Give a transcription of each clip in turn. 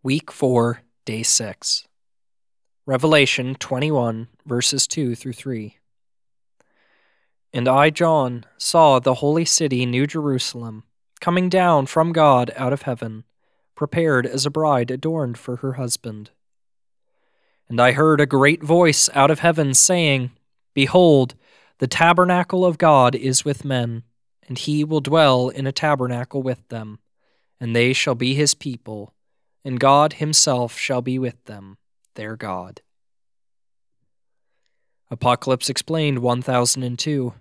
Week 4, Day 6. Revelation 21, verses 2 through 3. And I, John, saw the holy city, New Jerusalem, coming down from God out of heaven, prepared as a bride adorned for her husband. And I heard a great voice out of heaven saying, Behold, the tabernacle of God is with men, and he will dwell in a tabernacle with them, and they shall be his people, and God himself shall be with them, their God. Apocalypse Explained 1002.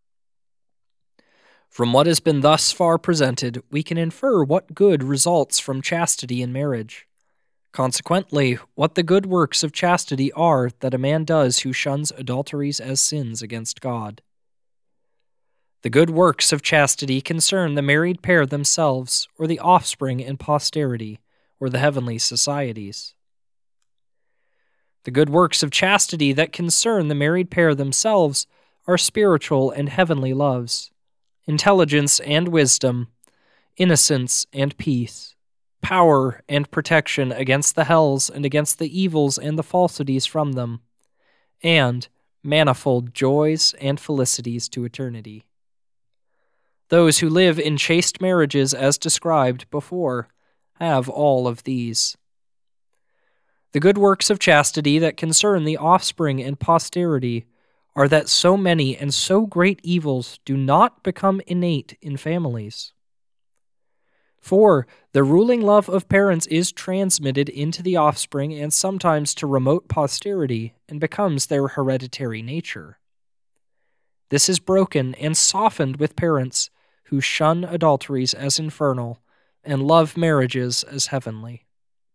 From what has been thus far presented, we can infer what good results from chastity in marriage. Consequently, what the good works of chastity are that a man does who shuns adulteries as sins against God. The good works of chastity concern the married pair themselves, or the offspring and posterity, or the heavenly societies. The good works of chastity that concern the married pair themselves are spiritual and heavenly loves, intelligence and wisdom, innocence and peace, power and protection against the hells and against the evils and the falsities from them, and manifold joys and felicities to eternity. Those who live in chaste marriages as described before have all of these. The good works of chastity that concern the offspring and posterity are that so many and so great evils do not become innate in families. For the ruling love of parents is transmitted into the offspring and sometimes to remote posterity and becomes their hereditary nature. This is broken and softened with parents who shun adulteries as infernal and love marriages as heavenly.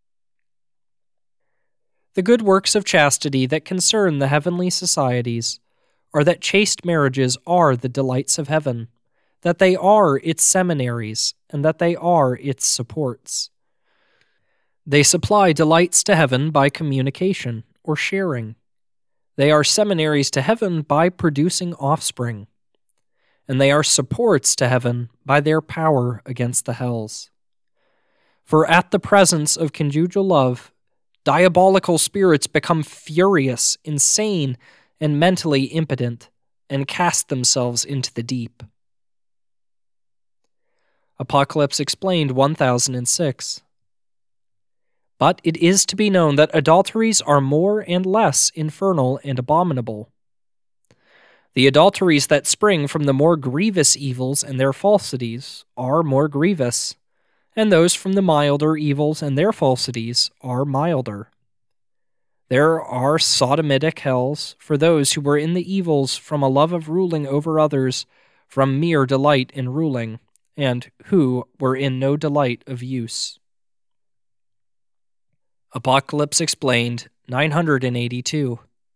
The good works of chastity that concern the heavenly societies are that chaste marriages are the delights of heaven, that they are its seminaries, and that they are its supports. They supply delights to heaven by communication or sharing. They are seminaries to heaven by producing offspring, and they are supports to heaven by their power against the hells. For at the presence of conjugal love, diabolical spirits become furious, insane, and mentally impotent, and cast themselves into the deep. Apocalypse Explained 1006. But it is to be known that adulteries are more and less infernal and abominable. The adulteries that spring from the more grievous evils and their falsities are more grievous, and those from the milder evils and their falsities are milder. There are sodomitic hells for those who were in the evils from a love of ruling over others, from mere delight in ruling, and who were in no delight of use. Apocalypse Explained 982.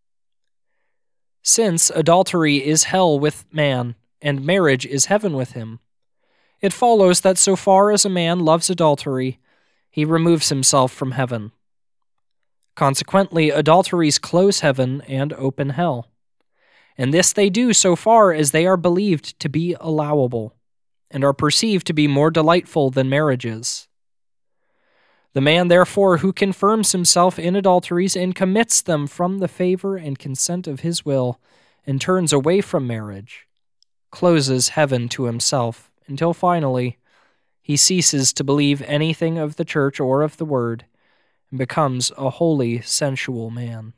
Since adultery is hell with man, and marriage is heaven with him, it follows that so far as a man loves adultery, he removes himself from heaven. Consequently, adulteries close heaven and open hell, and this they do so far as they are believed to be allowable, and are perceived to be more delightful than marriages. The man, therefore, who confirms himself in adulteries and commits them from the favor and consent of his will, and turns away from marriage, closes heaven to himself, until finally he ceases to believe anything of the church or of the word, and becomes a wholly sensual man.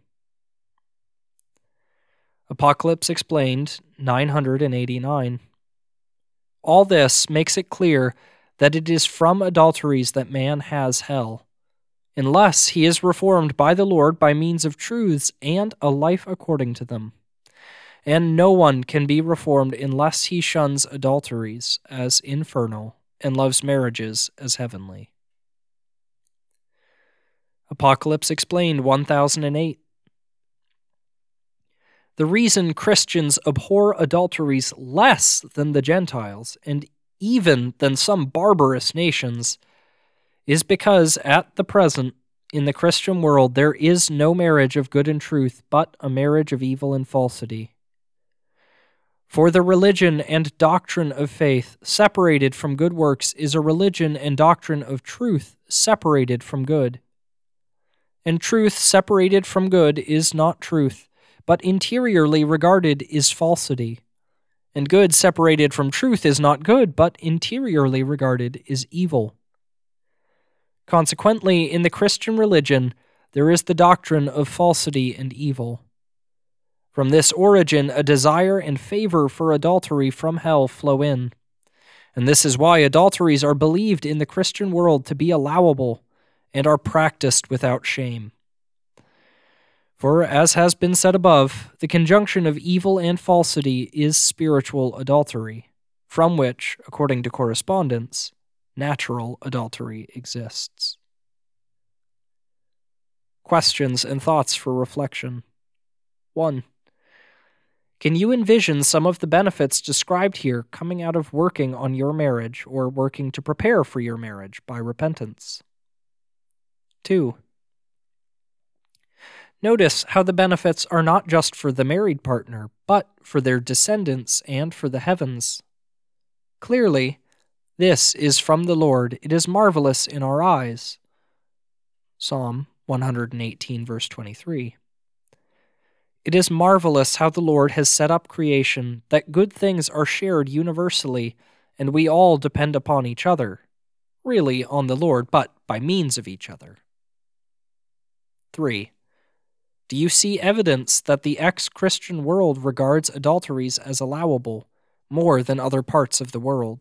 Apocalypse Explained 989. All this makes it clear that it is from adulteries that man has hell, unless he is reformed by the Lord by means of truths and a life according to them. And no one can be reformed unless he shuns adulteries as infernal and loves marriages as heavenly. Apocalypse Explained 1008. The reason Christians abhor adulteries less than the Gentiles, and even than some barbarous nations, is because at the present, in the Christian world, there is no marriage of good and truth, but a marriage of evil and falsity. For the religion and doctrine of faith separated from good works is a religion and doctrine of truth separated from good And truth separated from good is not truth, but interiorly regarded is falsity. And good separated from truth is not good, but interiorly regarded is evil. Consequently, in the Christian religion, there is the doctrine of falsity and evil. From this origin, a desire and favor for adultery from hell flow in. And this is why adulteries are believed in the Christian world to be allowable and are practiced without shame. For, as has been said above, the conjunction of evil and falsity is spiritual adultery, from which, according to correspondence, natural adultery exists. Questions and thoughts for reflection. 1. Can you envision some of the benefits described here coming out of working on your marriage or working to prepare for your marriage by repentance? 2. Notice how the benefits are not just for the married partner, but for their descendants and for the heavens. Clearly, this is from the Lord. It is marvelous in our eyes. Psalm 118, verse 23. It is marvelous how the Lord has set up creation, that good things are shared universally, and we all depend upon each other. Really on the Lord, but by means of each other. 3. Do you see evidence that the ex-Christian world regards adulteries as allowable, more than other parts of the world?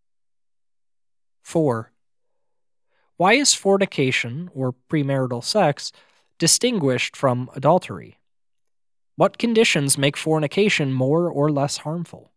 4. Why is fornication, or premarital sex, distinguished from adultery? What conditions make fornication more or less harmful?